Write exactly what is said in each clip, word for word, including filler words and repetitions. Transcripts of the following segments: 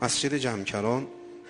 مسجد جمکران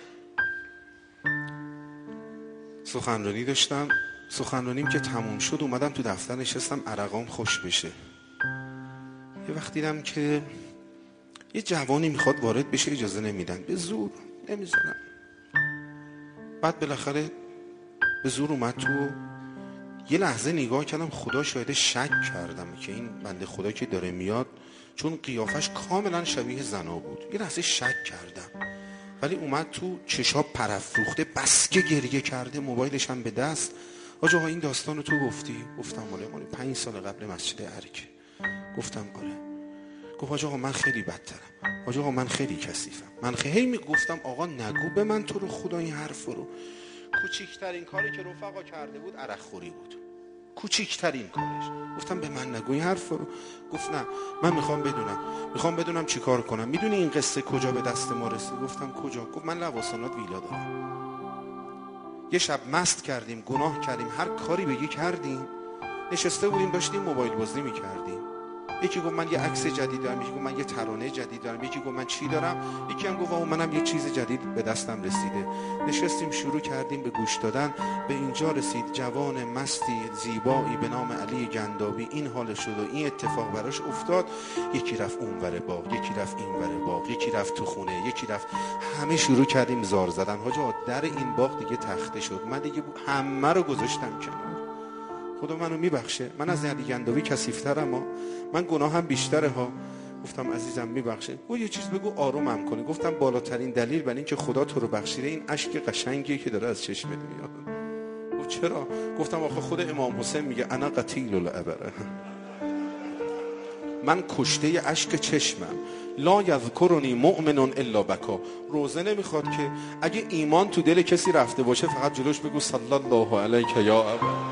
سخنرانی داشتم. سخنرانیم که تموم شد اومدم تو دفتر نشستم عرقام خوش بشه. یه وقت دیدم که یه جوانی میخواد وارد بشه، اجازه نمیدن، به زور نمیذارن. بعد بالاخره به زور اومد تو. یه لحظه نگاه کردم، خدا شاهده شک کردم که این بنده خدا که داره میاد، چون قیافش کاملا شبیه زنا بود، یه لحظه شک کردم. ولی اومد تو، چشا پرافروخته، بسکه گریه کرده، موبایلش هم به دست. آجا ها این داستانو تو گفتی؟ گفتم آره، مال پنج سال قبل مسجد ارکه. گفتم آره. گفت آجا ها من خیلی بدترم، آجا ها من خیلی کثیفم، من خیلی میگفتم آقا نگو به من تو رو خدا این حرف رو. کوچیکترین کاری که رفقا کرده بود عرق خوری بود، کوچیکترین کارش. گفتم به من نگو این حرف رو. گفت نه من میخوام بدونم، میخوام بدونم چی کار کنم، میدونی این قصه کجا به دست ما رسید؟ گفتم کجا؟ گفت من لواسانات ویلا دارم. یه شب مست کردیم، گناه کردیم، هر کاری بگی کردیم، نشسته بودیم داشتیم موبایل بازی میکردیم. یکی گفت من یه عکس جدید دارم، یکی گفت من یه ترانه جدید دارم، یکی گفت من چی دارم، یکی هم گفت آقا منم یه چیز جدید به دستم رسیده. نشستیم شروع کردیم به گوش دادن. به اینجا رسید جوان مستی زیبایی به نام علی گندابی این حال شد و این اتفاق براش افتاد. یکی رفت اونور باغ، یکی رفت اینور باغ، یکی رفت تو خونه، یکی رفت. همه شروع کردیم زار زدن. حاجا در این باغ دیگه تخته شد، من دیگه همه رو گذاشتم کنار. خدا منو میبخشه، من از علی گندابی کثیف‌ترم ها، من گناهم بیشتره ها. گفتم عزیزم میبخشه. او یه چیز بگو آرومم کنه. گفتم بالاترین دلیل بر این که خدا تو رو بخشیده این اشک قشنگیه که داره از چشمت میاد. گفت چرا؟ گفتم آخه خود امام حسین میگه انا قتیل العبره، من کشته اشک چشمم. لا یذکرنی مؤمن الا بکا. روزه نمیخواد که اگه ایمان تو دل کسی رفته باشه فقط جلوش بگو صلی الله علیک یا ابا.